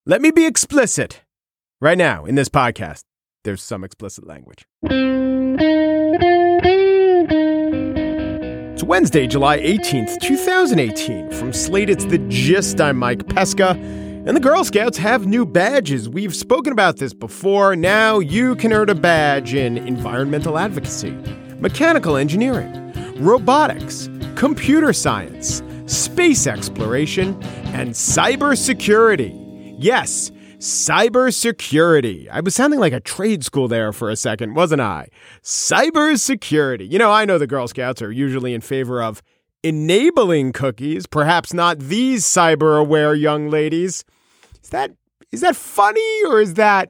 Let me be explicit. Right now, in this podcast, there's some explicit language. It's Wednesday, July 18th, 2018. From Slate, it's The Gist. I'm Mike Pesca. And the Girl Scouts have new badges. We've spoken about this before. Now you can earn a badge in environmental advocacy, mechanical engineering, robotics, computer science, space exploration, and cybersecurity. Yes, cybersecurity. I was sounding like a trade school there for a second, wasn't I? Cybersecurity. You know, I know the Girl Scouts are usually in favor of enabling cookies, perhaps not these cyber-aware young ladies. Is that funny, or is that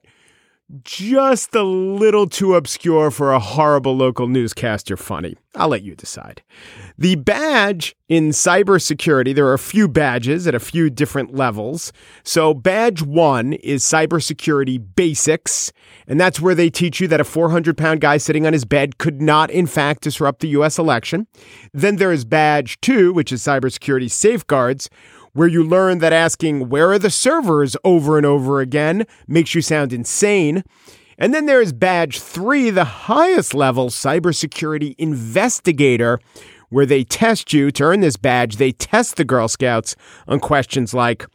just a little too obscure for a horrible local newscaster funny? I'll let you decide. The badge in cybersecurity, there are a few badges at a few different levels. So badge 1 is cybersecurity basics, and that's where they teach you that a 400-pound guy sitting on his bed could not, in fact, disrupt the U.S. election. Then there is badge 2, which is cybersecurity safeguards, where you learn that asking where are the servers over and over again makes you sound insane. And then there is badge 3, the highest level cybersecurity investigator, where they test you. To earn this badge, they test the Girl Scouts on questions like,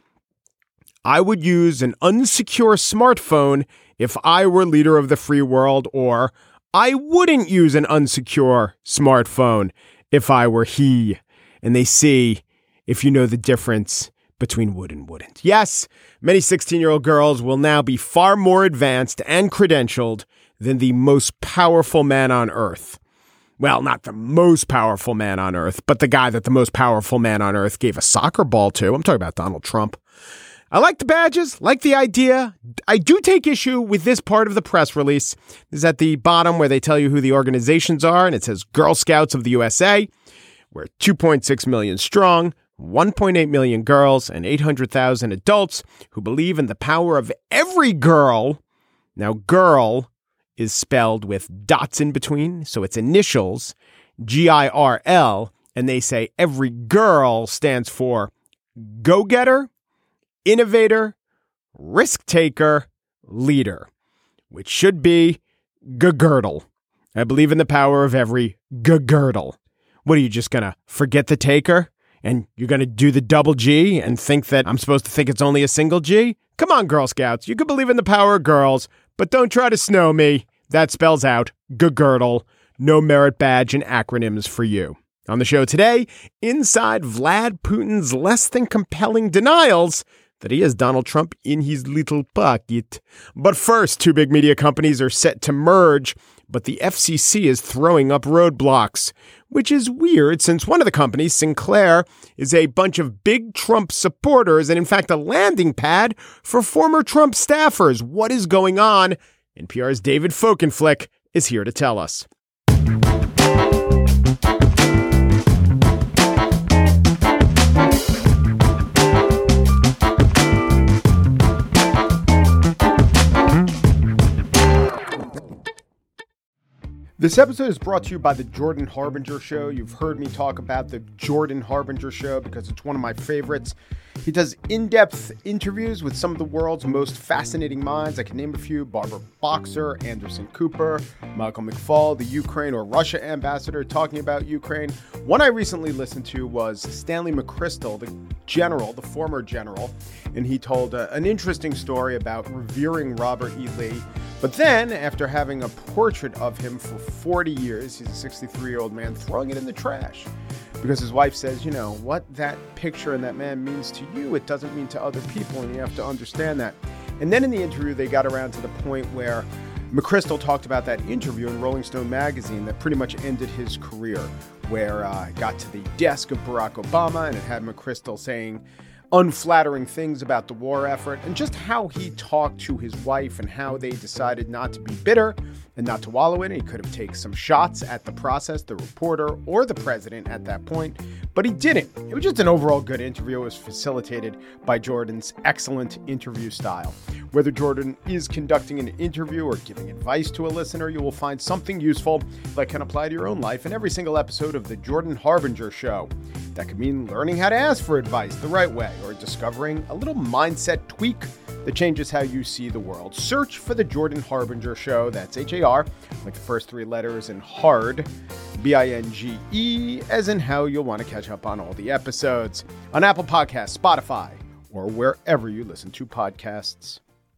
I would use an unsecure smartphone if I were leader of the free world, or I wouldn't use an unsecure smartphone if I were he. And they see if you know the difference between would and wouldn't. Yes, many 16-year-old girls will now be far more advanced and credentialed than the most powerful man on earth. Well, not the most powerful man on earth, but the guy that the most powerful man on earth gave a soccer ball to. I'm talking about Donald Trump. I like the badges, like the idea. I do take issue with this part of the press release. This is at the bottom where they tell you who the organizations are, and it says Girl Scouts of the USA. We're 2.6 million strong, 1.8 million girls, and 800,000 adults who believe in the power of every girl. Now, girl is spelled with dots in between, so it's initials, G-I-R-L, and they say every girl stands for go-getter, innovator, risk-taker, leader, which should be G-girdle. I believe in the power of every G-girdle. What, are you just going to forget the taker? And you're going to do the double G and think that I'm supposed to think it's only a single G? Come on, Girl Scouts. You can believe in the power of girls, but don't try to snow me. That spells out G-girdle. No merit badge and acronyms for you. On the show today, inside Vlad Putin's less than compelling denials that he has Donald Trump in his little pocket. But first, two big media companies are set to merge, but the FCC is throwing up roadblocks, which is weird since one of the companies, Sinclair, is a bunch of big Trump supporters and, in fact, a landing pad for former Trump staffers. What is going on? NPR's David Folkenflik is here to tell us. This episode is brought to you by the Jordan Harbinger Show. You've heard me talk about the Jordan Harbinger Show because it's one of my favorites. He does in-depth interviews with some of the world's most fascinating minds. I can name a few: Barbara Boxer, Anderson Cooper, Michael McFaul, the Ukraine or Russia ambassador talking about Ukraine. One I recently listened to was Stanley McChrystal, the general, the former general, and he told an interesting story about revering Robert E. Lee. But then, after having a portrait of him for 40 years, he's a 63-year-old man, throwing it in the trash. Because his wife says, you know, what that picture and that man means to you, it doesn't mean to other people, and you have to understand that. And then in the interview, they got around to the point where McChrystal talked about that interview in Rolling Stone magazine that pretty much ended his career, where it got to the desk of Barack Obama, and it had McChrystal saying unflattering things about the war effort, and just how he talked to his wife and how they decided not to be bitter and not to wallow in it. He could have taken some shots at the process, the reporter, or the president at that point, but he didn't. It was just an overall good interview. It was facilitated by Jordan's excellent interview style. Whether Jordan is conducting an interview or giving advice to a listener, you will find something useful that can apply to your own life in every single episode of The Jordan Harbinger Show. That could mean learning how to ask for advice the right way or discovering a little mindset tweak that changes how you see the world. Search for The Jordan Harbinger Show. That's H-A-R, like the first three letters, and hard, B-I-N-G-E, as in how you'll want to catch up on all the episodes on Apple Podcasts, Spotify, or wherever you listen to podcasts.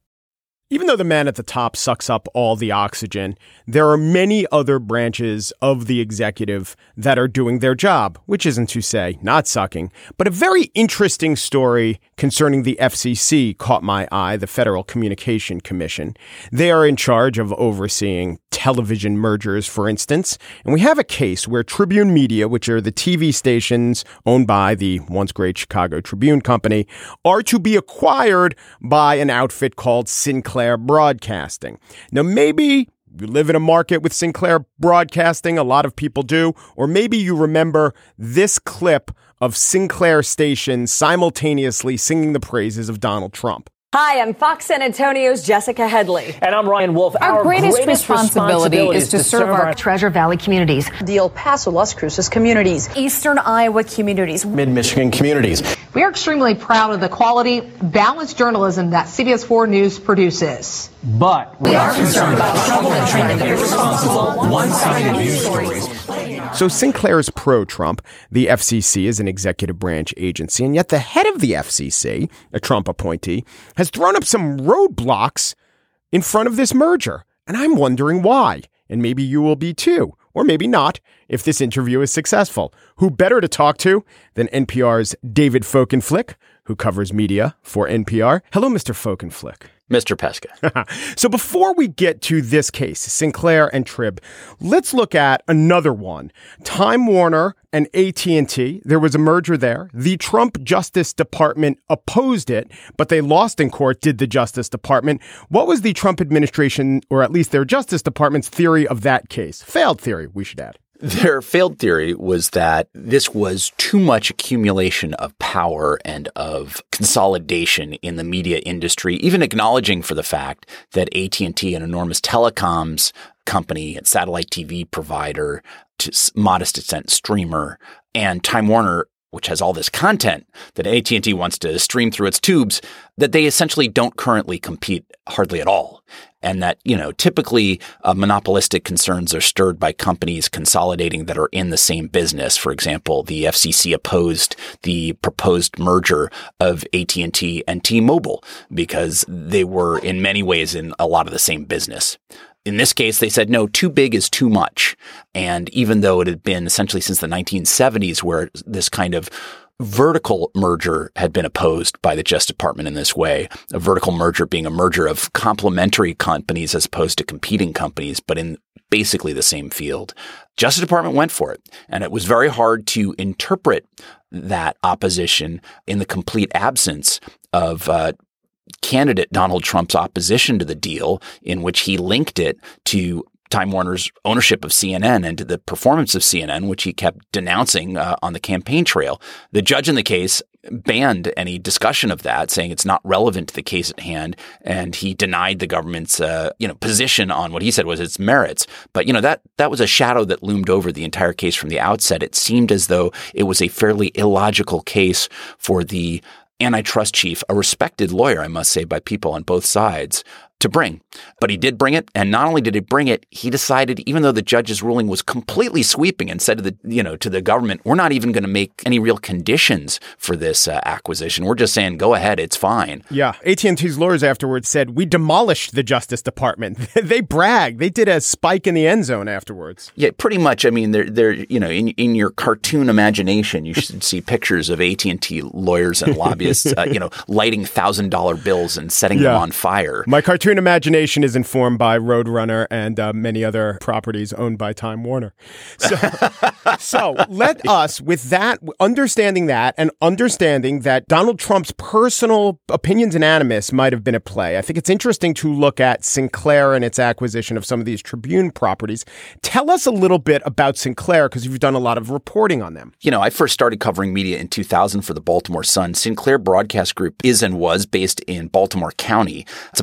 Even though the man at the top sucks up all the oxygen, there are many other branches of the executive that are doing their job, which isn't to say not sucking. But a very interesting story concerning the FCC caught my eye, the Federal Communication Commission. They are in charge of overseeing television mergers, for instance. And we have a case where Tribune Media, which are the TV stations owned by the once great Chicago Tribune Company, are to be acquired by an outfit called Sinclair Broadcasting. Now, maybe you live in a market with Sinclair Broadcasting. A lot of people do. Or maybe you remember this clip of Sinclair stations simultaneously singing the praises of Donald Trump. Hi, I'm Fox San Antonio's Jessica Headley. And I'm Ryan Wolf. Our greatest responsibility is to serve our Treasure Valley communities, the El Paso, Las Cruces communities, Eastern Iowa communities, Mid-Michigan communities. We are extremely proud of the quality, balanced journalism that CBS 4 News produces. But we are concerned about trouble and trending irresponsible, one-sided news stories. So Sinclair is pro-Trump. The FCC is an executive branch agency, and yet the head of the FCC, a Trump appointee, has thrown up some roadblocks in front of this merger. And I'm wondering why. And maybe you will be too, or maybe not, if this interview is successful. Who better to talk to than NPR's David Folkenflik, who covers media for NPR. Hello, Mr. Folkenflik. Mr. Pesca. So before we get to this case, Sinclair and Trib, let's look at another one. Time Warner and AT&T. There was a merger there. The Trump Justice Department opposed it, but they lost in court, did the Justice Department. What was the Trump administration, or at least their Justice Department's theory of that case? Failed theory, we should add. Their failed theory was that this was too much accumulation of power and of consolidation in the media industry, even acknowledging for the fact that AT&T, an enormous telecoms company and satellite TV provider, to modest extent streamer, and Time Warner, which has all this content that AT&T wants to stream through its tubes, that they essentially don't currently compete hardly at all. And that, typically monopolistic concerns are stirred by companies consolidating that are in the same business. For example, the FCC opposed the proposed merger of AT&T and T-Mobile because they were in many ways in a lot of the same business. In this case, they said, no, too big is too much. And even though it had been essentially since the 1970s where this kind of vertical merger had been opposed by the Justice Department in this way, a vertical merger being a merger of complementary companies as opposed to competing companies, but in basically the same field. Justice Department went for it. And it was very hard to interpret that opposition in the complete absence of candidate Donald Trump's opposition to the deal, in which he linked it to Time Warner's ownership of CNN and to the performance of CNN, which he kept denouncing on the campaign trail. The judge in the case banned any discussion of that, saying it's not relevant to the case at hand, and he denied the government's position on what he said was its merits. But that was a shadow that loomed over the entire case from the outset. It seemed as though it was a fairly illogical case for the antitrust chief, a respected lawyer, I must say, by people on both sides, to bring. But he did bring it. And not only did he bring it, he decided, even though the judge's ruling was completely sweeping and said to the government, we're not even going to make any real conditions for this acquisition. We're just saying, go ahead. It's fine. Yeah. AT&T's lawyers afterwards said, we demolished the Justice Department. They bragged. They did a spike in the end zone afterwards. Yeah, pretty much. I mean, they're in your cartoon imagination, you should see pictures of AT&T lawyers and lobbyists, lighting $1,000 bills and setting them on fire. My cartoon imagination is informed by Roadrunner and many other properties owned by Time Warner. So let us, with that, understanding that and understanding that Donald Trump's personal opinions and animus might have been at play, I think it's interesting to look at Sinclair and its acquisition of some of these Tribune properties. Tell us a little bit about Sinclair, because you've done a lot of reporting on them. I first started covering media in 2000 for the Baltimore Sun. Sinclair Broadcast Group is and was based in Baltimore County. It's a publicly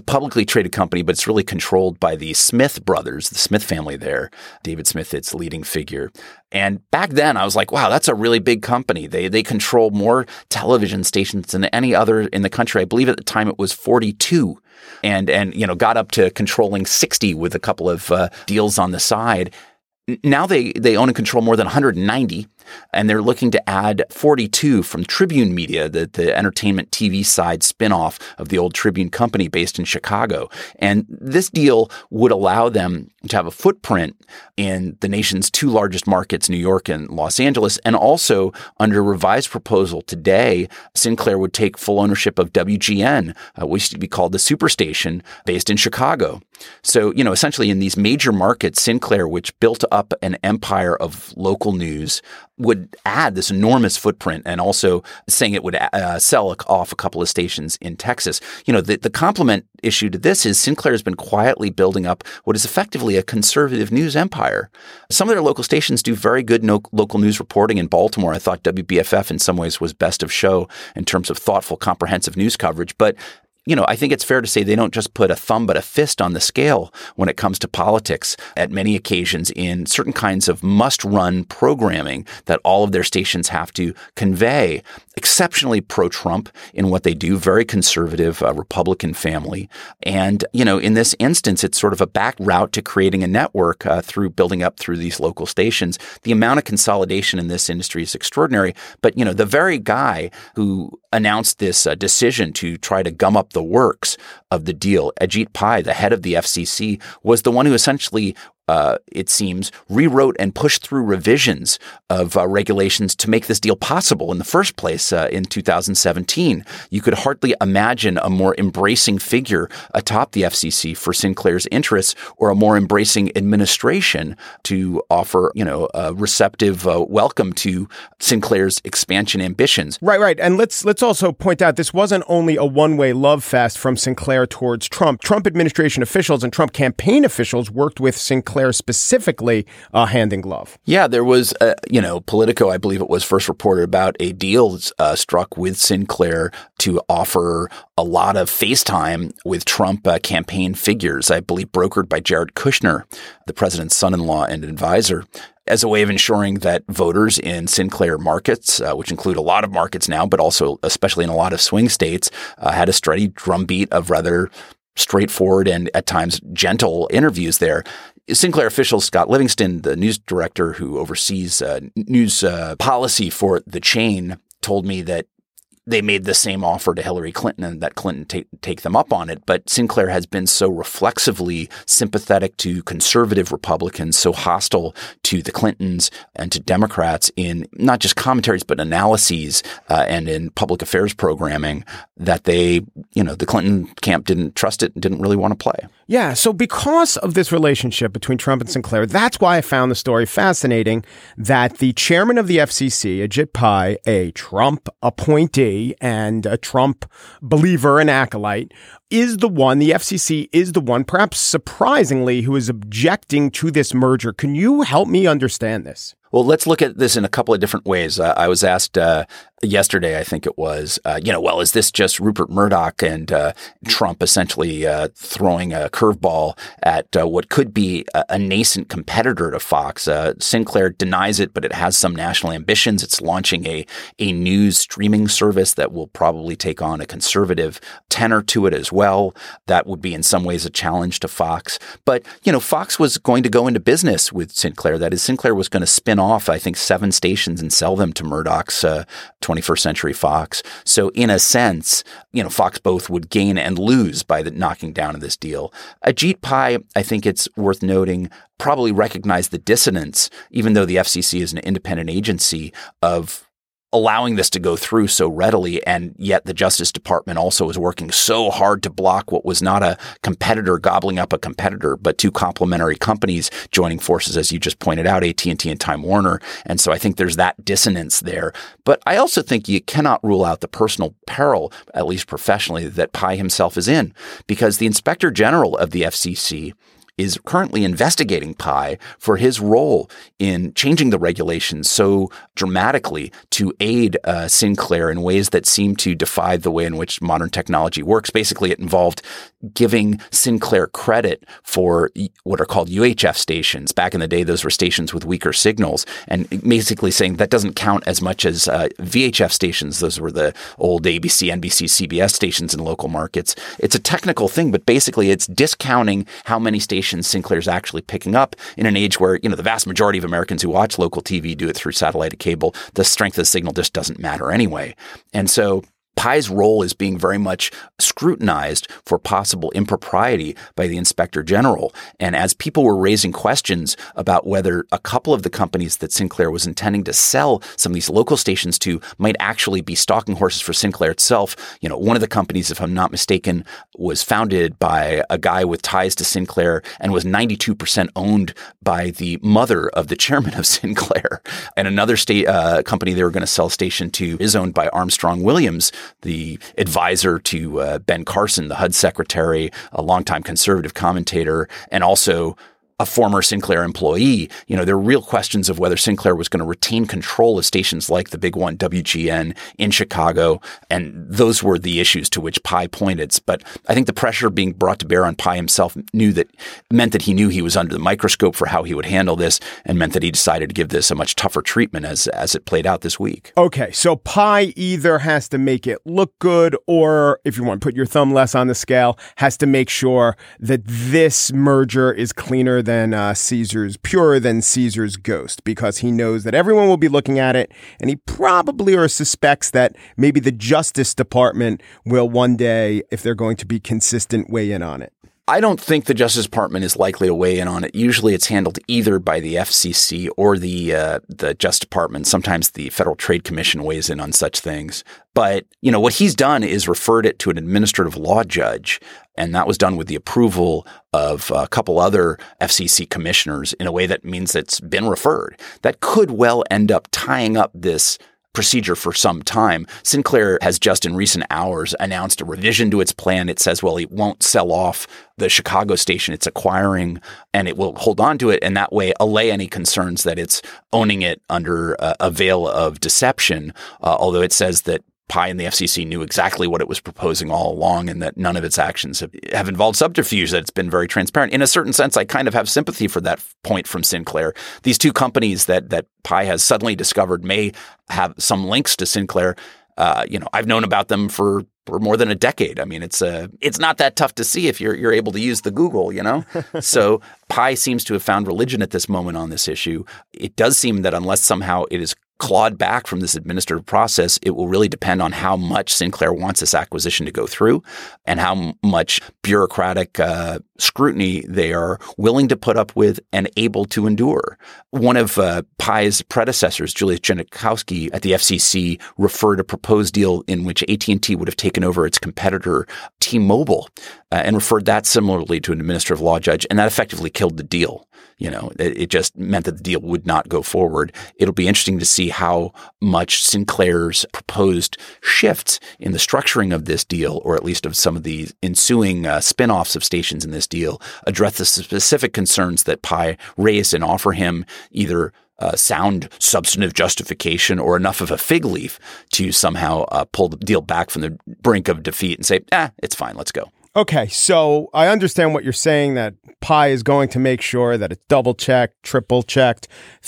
traded company, but it's really controlled by the Smith brothers, the Smith family there. David Smith, its leading figure. And back then I was like, wow, that's a really big company. They control more television stations than any other in the country. I believe at the time it was 42 and got up to controlling 60 with a couple of deals on the side. Now they own and control more than 190, and they're looking to add 42 from Tribune Media, the entertainment TV side spinoff of the old Tribune company based in Chicago. And this deal would allow them to have a footprint in the nation's two largest markets, New York and Los Angeles. And also, under revised proposal today, Sinclair would take full ownership of WGN, which used to be called the Superstation, based in Chicago. So, essentially in these major markets, Sinclair, which built up an empire of local news, would add this enormous footprint, and also saying it would sell off a couple of stations in Texas. The complement issue to this is Sinclair has been quietly building up what is effectively a conservative news empire. Some of their local stations do very good local news reporting. In Baltimore, I thought WBFF in some ways was best of show in terms of thoughtful, comprehensive news coverage. But I think it's fair to say they don't just put a thumb but a fist on the scale when it comes to politics at many occasions in certain kinds of must-run programming that all of their stations have to convey. Exceptionally pro-Trump in what they do, very conservative Republican family. And, in this instance, it's sort of a back route to creating a network through building up through these local stations. The amount of consolidation in this industry is extraordinary. But, the very guy who announced this decision to try to gum up the works of the deal, Ajit Pai, the head of the FCC, was the one who essentially it seems, rewrote and pushed through revisions of regulations to make this deal possible in the first place in 2017. You could hardly imagine a more embracing figure atop the FCC for Sinclair's interests, or a more embracing administration to offer, a receptive welcome to Sinclair's expansion ambitions. Right. And let's also point out this wasn't only a one-way love fest from Sinclair towards Trump. Trump administration officials and Trump campaign officials worked with Sinclair specifically hand in glove. Yeah, there was, Politico, I believe it was, first reported about a deal struck with Sinclair to offer a lot of FaceTime with Trump campaign figures, I believe brokered by Jared Kushner, the president's son-in-law and advisor, as a way of ensuring that voters in Sinclair markets, which include a lot of markets now, but also especially in a lot of swing states, had a steady drumbeat of rather straightforward and at times gentle interviews there. Sinclair official Scott Livingston, the news director who oversees news policy for the chain, told me that they made the same offer to Hillary Clinton and that Clinton take them up on it. But Sinclair has been so reflexively sympathetic to conservative Republicans, so hostile to the Clintons and to Democrats in not just commentaries, but analyses and in public affairs programming, that the Clinton camp didn't trust it and didn't really want to play. Yeah. So because of this relationship between Trump and Sinclair, that's why I found the story fascinating that the chairman of the FCC, Ajit Pai, a Trump appointee and a Trump believer and acolyte, is the one, the FCC is the one, perhaps surprisingly, who is objecting to this merger. Can you help me understand this? Well, let's look at this in a couple of different ways. I was asked yesterday, I think it was, is this just Rupert Murdoch and Trump essentially throwing a curveball at what could be a nascent competitor to Fox? Sinclair denies it, but it has some national ambitions. It's launching a news streaming service that will probably take on a conservative tenor to it as well. That would be in some ways a challenge to Fox. But, Fox was going to go into business with Sinclair. That is, Sinclair was going to spin off, I think, 7 stations and sell them to Murdoch's 21st Century Fox. So in a sense, Fox both would gain and lose by the knocking down of this deal. Ajit Pai, I think it's worth noting, probably recognized the dissonance, even though the FCC is an independent agency, of allowing this to go through so readily, and yet the Justice Department also is working so hard to block what was not a competitor gobbling up a competitor, but two complementary companies joining forces, as you just pointed out, AT&T and Time Warner. And so I think there's that dissonance there. But I also think you cannot rule out the personal peril, at least professionally, that Pai himself is in, because the Inspector General of the FCC is currently investigating Pai for his role in changing the regulations so dramatically to aid Sinclair in ways that seem to defy the way in which modern technology works. Basically, it involved giving Sinclair credit for what are called UHF stations. Back in the day, those were stations with weaker signals, and basically saying that doesn't count as much as VHF stations. Those were the old ABC, NBC, CBS stations in local markets. It's a technical thing, but basically it's discounting how many stations Sinclair's actually picking up in an age where, the vast majority of Americans who watch local TV do it through satellite or cable. The strength of the signal just doesn't matter anyway. And so Pai's role is being very much scrutinized for possible impropriety by the Inspector General. And as people were raising questions about whether a couple of the companies that Sinclair was intending to sell some of these local stations to might actually be stalking horses for Sinclair itself, one of the companies, if I'm not mistaken, was founded by a guy with ties to Sinclair and was 92% owned by the mother of the chairman of Sinclair. And another company they were going to sell a station to is owned by Armstrong Williams, the advisor to Ben Carson, the HUD secretary, a longtime conservative commentator, and also a former Sinclair employee. There are real questions of whether Sinclair was going to retain control of stations like the big one, WGN, in Chicago. And those were the issues to which Pai pointed. But I think the pressure being brought to bear on Pai himself meant that he knew he was under the microscope for how he would handle this, and meant that he decided to give this a much tougher treatment as it played out this week. Okay, so Pai either has to make it look good, or if you want to put your thumb less on the scale, has to make sure that this merger is cleaner than purer than Caesar's ghost, because he knows that everyone will be looking at it, and he probably or suspects that maybe the Justice Department will one day, if they're going to be consistent, weigh in on it. I don't think the Justice Department is likely to weigh in on it. Usually it's handled either by the FCC or the Justice Department. Sometimes the Federal Trade Commission weighs in on such things. But, what he's done is referred it to an administrative law judge, and that was done with the approval of a couple other FCC commissioners in a way that means it's been referred. That could well end up tying up this procedure for some time. Sinclair has just in recent hours announced a revision to its plan. It says, well, it won't sell off the Chicago station it's acquiring, and it will hold on to it, and that way allay any concerns that it's owning it under a veil of deception, although it says that Pai and the FCC knew exactly what it was proposing all along, and that none of its actions have involved subterfuge, that it's been very transparent. In a certain sense, I kind of have sympathy for that point from Sinclair. These two companies that Pai has suddenly discovered may have some links to Sinclair. I've known about them for more than a decade. I mean, it's not that tough to see if you're able to use the Google, So Pai seems to have found religion at this moment on this issue. It does seem that unless somehow it is clawed back from this administrative process, it will really depend on how much Sinclair wants this acquisition to go through and how much bureaucratic scrutiny they are willing to put up with and able to endure. One of Pai's predecessors, Julius Genachowski at the FCC, referred a proposed deal in which AT&T would have taken over its competitor T-Mobile and referred that similarly to an administrative law judge, and that effectively killed the deal. It just meant that the deal would not go forward. It'll be interesting to see how much Sinclair's proposed shifts in the structuring of this deal, or at least of some of the ensuing spin-offs of stations in this deal, address the specific concerns that Pai raised and offer him either sound substantive justification or enough of a fig leaf to somehow pull the deal back from the brink of defeat and say, it's fine, let's go. Okay, so I understand what you're saying, that Pai is going to make sure that it's double-checked, triple-checked,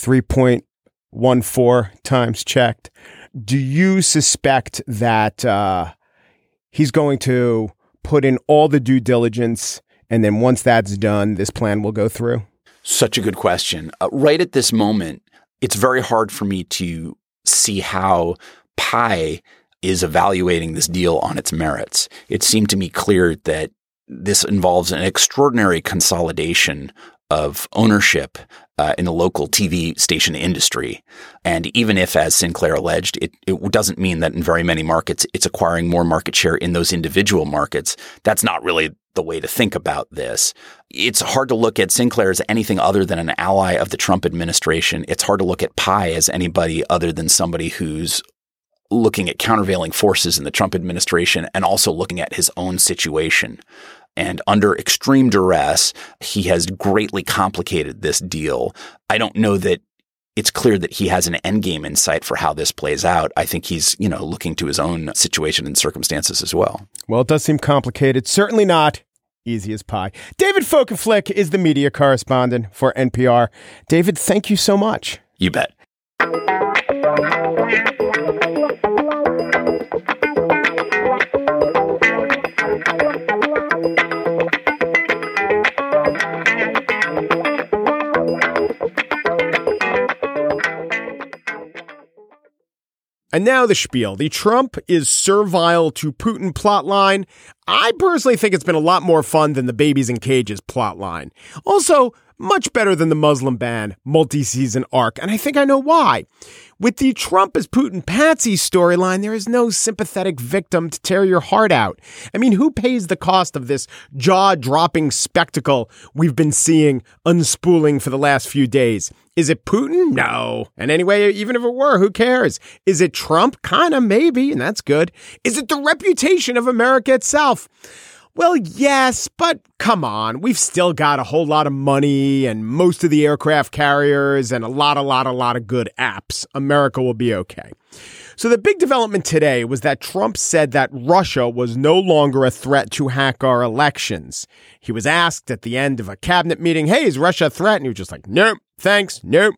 3.14 times checked. Do you suspect that he's going to put in all the due diligence, and then once that's done, this plan will go through? Such a good question. Right at this moment, it's very hard for me to see how Pai is evaluating this deal on its merits. It seemed to me clear that this involves an extraordinary consolidation of ownership in the local TV station industry. And even if, as Sinclair alleged, it doesn't mean that in very many markets it's acquiring more market share in those individual markets, that's not really the way to think about this. It's hard to look at Sinclair as anything other than an ally of the Trump administration. It's hard to look at Pai as anybody other than somebody who's looking at countervailing forces in the Trump administration and also looking at his own situation. And under extreme duress, he has greatly complicated this deal. I don't know that it's clear that he has an endgame in sight for how this plays out. I think he's, looking to his own situation and circumstances as well. Well, it does seem complicated. Certainly not easy as pie. David Folkenflik is the media correspondent for NPR. David, thank you so much. You bet. And now the spiel. The Trump is servile to Putin plotline. I personally think it's been a lot more fun than the babies in cages plotline. Also, much better than the Muslim ban multi-season arc, and I think I know why. With the Trump is Putin patsy storyline, there is no sympathetic victim to tear your heart out. I mean, who pays the cost of this jaw-dropping spectacle we've been seeing unspooling for the last few days? Is it Putin? No. And anyway, even if it were, who cares? Is it Trump? Kinda, maybe, and that's good. Is it the reputation of America itself? Well, yes, but come on. We've still got a whole lot of money and most of the aircraft carriers and a lot of good apps. America will be okay. So the big development today was that Trump said that Russia was no longer a threat to hack our elections. He was asked at the end of a cabinet meeting, hey, is Russia a threat? And he was just like, nope, thanks, nope.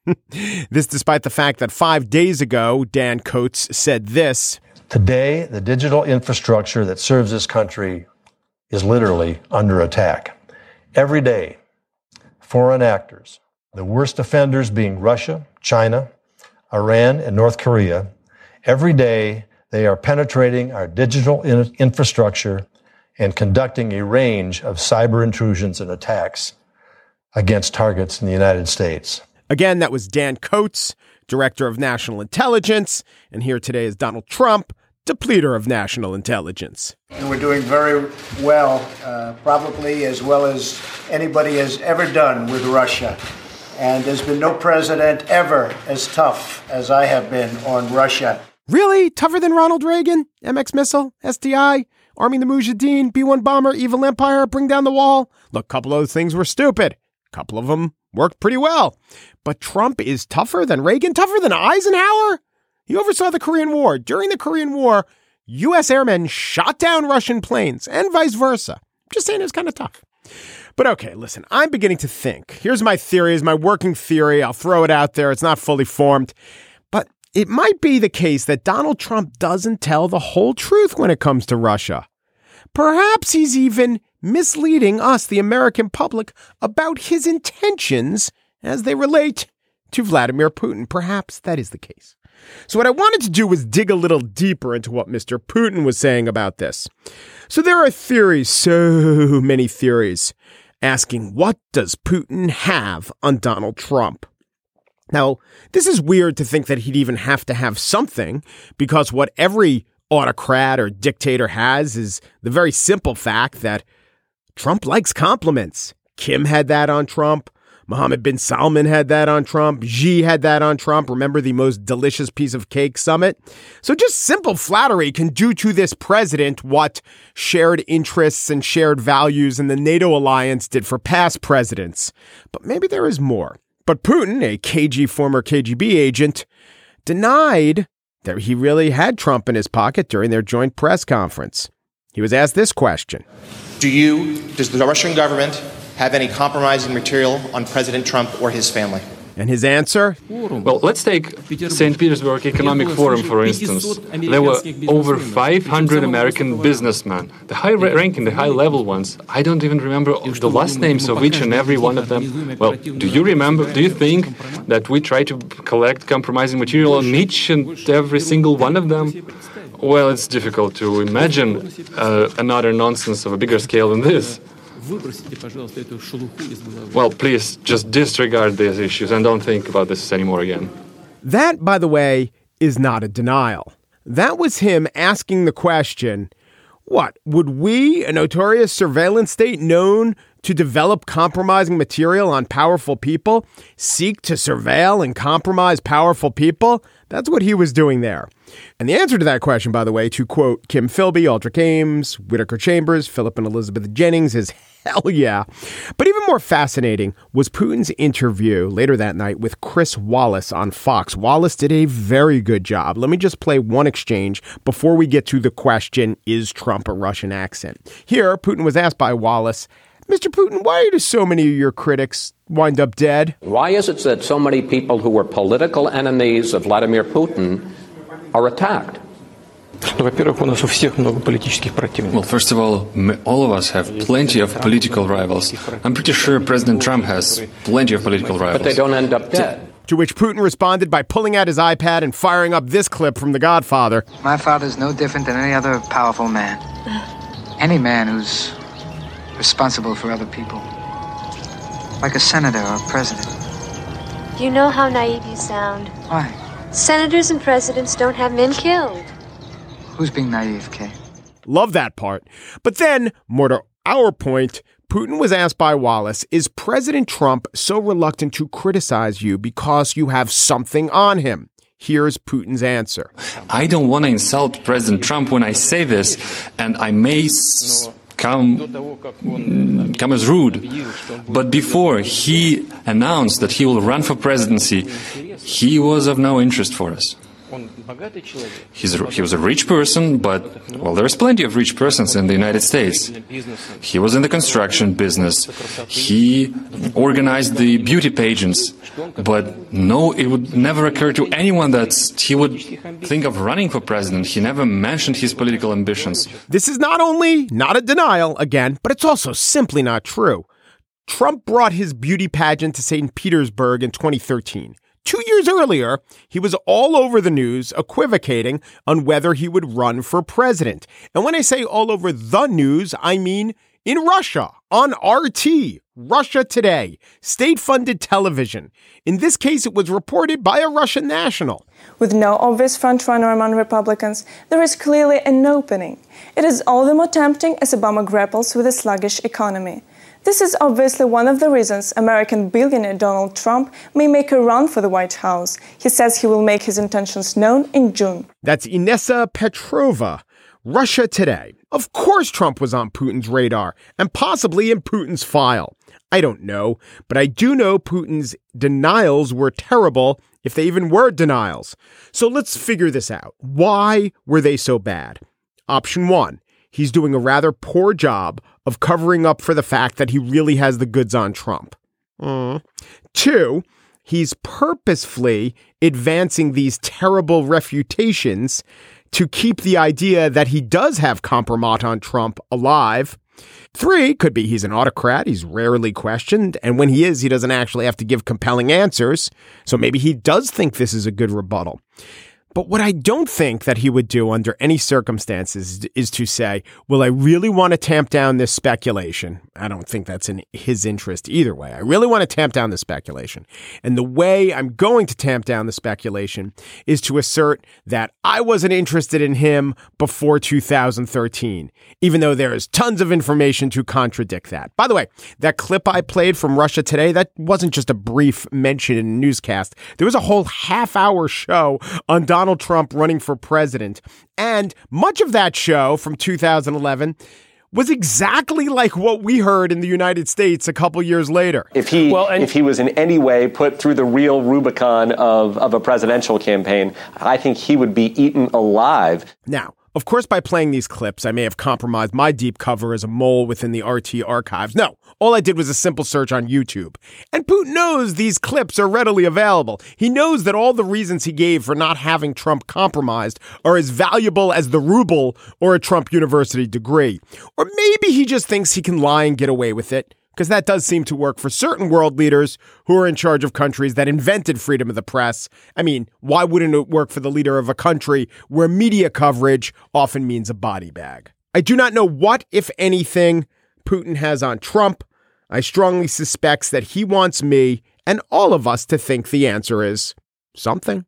This despite the fact that 5 days ago, Dan Coats said this. Today, the digital infrastructure that serves this country is literally under attack. Every day, foreign actors, the worst offenders being Russia, China, Iran, and North Korea, every day they are penetrating our digital infrastructure and conducting a range of cyber intrusions and attacks against targets in the United States. Again, that was Dan Coats, Director of National Intelligence, and here today is Donald Trump, depleter of national intelligence. And we're doing very well, probably as well as anybody has ever done with Russia. And there's been no president ever as tough as I have been on Russia. Really? Tougher than Ronald Reagan? MX missile? SDI? Arming the Mujahideen? B-1 bomber? Evil empire? Bring down the wall? Look, a couple of those things were stupid. A couple of them worked pretty well. But Trump is tougher than Reagan? Tougher than Eisenhower? He oversaw the Korean War. During the Korean War, U.S. airmen shot down Russian planes and vice versa. Just saying it was kind of tough. But okay, listen, I'm beginning to think. Here's my theory, is my working theory. I'll throw it out there. It's not fully formed. But it might be the case that Donald Trump doesn't tell the whole truth when it comes to Russia. Perhaps he's even misleading us, the American public, about his intentions as they relate to Vladimir Putin. Perhaps that is the case. So what I wanted to do was dig a little deeper into what Mr. Putin was saying about this. So there are theories, so many theories, asking what does Putin have on Donald Trump? Now, this is weird to think that he'd even have to have something, because what every autocrat or dictator has is the very simple fact that Trump likes compliments. Kim had that on Trump. Mohammed bin Salman had that on Trump. Xi had that on Trump. Remember the most delicious piece of cake summit? So just simple flattery can do to this president what shared interests and shared values in the NATO alliance did for past presidents. But maybe there is more. But Putin, a former KGB agent, denied that he really had Trump in his pocket during their joint press conference. He was asked this question. Does the Russian government have any compromising material on President Trump or his family? And his answer? Well, let's take St. Petersburg Economic Forum, for instance. There were over 500 American businessmen, the high-ranking, the high-level ones. I don't even remember the last names of each and every one of them. Well, do you think that we try to collect compromising material on each and every single one of them? Well, it's difficult to imagine another nonsense of a bigger scale than this. Well, please just disregard these issues and don't think about this anymore again. That, by the way, is not a denial. That was him asking the question, What, would we, a notorious surveillance state known to develop compromising material on powerful people, seek to surveil and compromise powerful people? That's what he was doing there. And the answer to that question, by the way, to quote Kim Philby, Aldrich Ames, Whittaker Chambers, Philip and Elizabeth Jennings, is hell yeah. But even more fascinating was Putin's interview later that night with Chris Wallace on Fox. Wallace did a very good job. Let me just play one exchange before we get to the question, is Trump a Russian accent? Here, Putin was asked by Wallace, Mr. Putin, why do so many of your critics wind up dead? Why is it that so many people who were political enemies of Vladimir Putin are attacked? Well, first of all of us have plenty of political rivals. I'm pretty sure President Trump has plenty of political rivals. But they don't end up dead. To which Putin responded by pulling out his iPad and firing up this clip from The Godfather. My father's no different than any other powerful man. Any man who's responsible for other people. Like a senator or a president. You know how naive you sound. Why? Senators and presidents don't have men killed. Who's being naive, Kay? Love that part. But then, more to our point, Putin was asked by Wallace, is President Trump so reluctant to criticize you because you have something on him? Here's Putin's answer. I don't want to insult President Trump when I say this, and I may come as rude. But before he announced that he will run for presidency, he was of no interest for us. He was a rich person, but, well, there's plenty of rich persons in the United States. He was in the construction business. He organized the beauty pageants. But no, it would never occur to anyone that he would think of running for president. He never mentioned his political ambitions. This is not only not a denial, again, but it's also simply not true. Trump brought his beauty pageant to St. Petersburg in 2013. 2 years earlier, he was all over the news equivocating on whether he would run for president. And when I say all over the news, I mean in Russia, on RT, Russia Today, state-funded television. In this case, it was reported by a Russian national. With no obvious frontrunner among Republicans, there is clearly an opening. It is all the more tempting as Obama grapples with a sluggish economy. This is obviously one of the reasons American billionaire Donald Trump may make a run for the White House. He says he will make his intentions known in June. That's Inessa Petrova, Russia Today. Of course Trump was on Putin's radar and possibly in Putin's file. I don't know, but I do know Putin's denials were terrible, if they even were denials. So let's figure this out. Why were they so bad? Option one, he's doing a rather poor job of covering up for the fact that he really has the goods on Trump. 2, he's purposefully advancing these terrible refutations to keep the idea that he does have compromise on Trump alive. 3, could be he's an autocrat, he's rarely questioned, and when he is, he doesn't actually have to give compelling answers, so maybe he does think this is a good rebuttal. But what I don't think that he would do under any circumstances is to say, well, I really want to tamp down this speculation. I don't think that's in his interest either way. I really want to tamp down the speculation. And the way I'm going to tamp down the speculation is to assert that I wasn't interested in him before 2013, even though there is tons of information to contradict that. By the way, that clip I played from Russia Today, that wasn't just a brief mention in a newscast. There was a whole half-hour show on Donald Trump running for president. And much of that show from 2011 was exactly like what we heard in the United States a couple years later. If he was in any way put through the real Rubicon of a presidential campaign, I think he would be eaten alive. Now, of course, by playing these clips, I may have compromised my deep cover as a mole within the RT archives. No, all I did was a simple search on YouTube. And Putin knows these clips are readily available. He knows that all the reasons he gave for not having Trump compromised are as valuable as the ruble or a Trump University degree. Or maybe he just thinks he can lie and get away with it, because that does seem to work for certain world leaders who are in charge of countries that invented freedom of the press. I mean, why wouldn't it work for the leader of a country where media coverage often means a body bag? I do not know what, if anything, Putin has on Trump. I strongly suspect that he wants me and all of us to think the answer is something.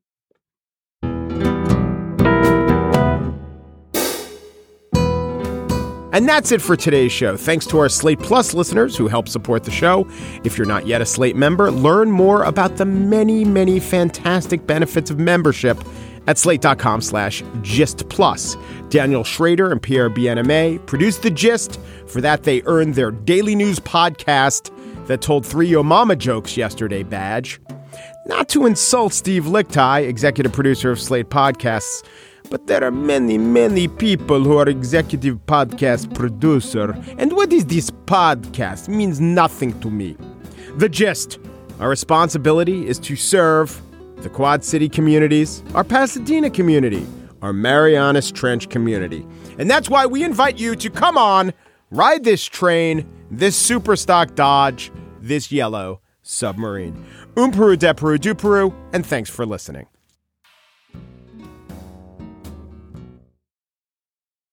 And that's it for today's show. Thanks to our Slate Plus listeners who help support the show. If you're not yet a Slate member, learn more about the many, many fantastic benefits of membership at slate.com/gistplus. Daniel Schrader and Pierre Bien-Aimé produced The Gist. For that, they earned their daily news podcast that told 3 Yo Mama jokes yesterday badge. Not to insult Steve Lickteig, executive producer of Slate Podcasts, but there are many, many people who are executive podcast producer. And what is this podcast? It means nothing to me. The Gist. Our responsibility is to serve the Quad City communities, our Pasadena community, our Marianas Trench community. And that's why we invite you to come on, ride this train, this Superstock Dodge, this yellow submarine. Peru, de Peru, du Peru, and thanks for listening.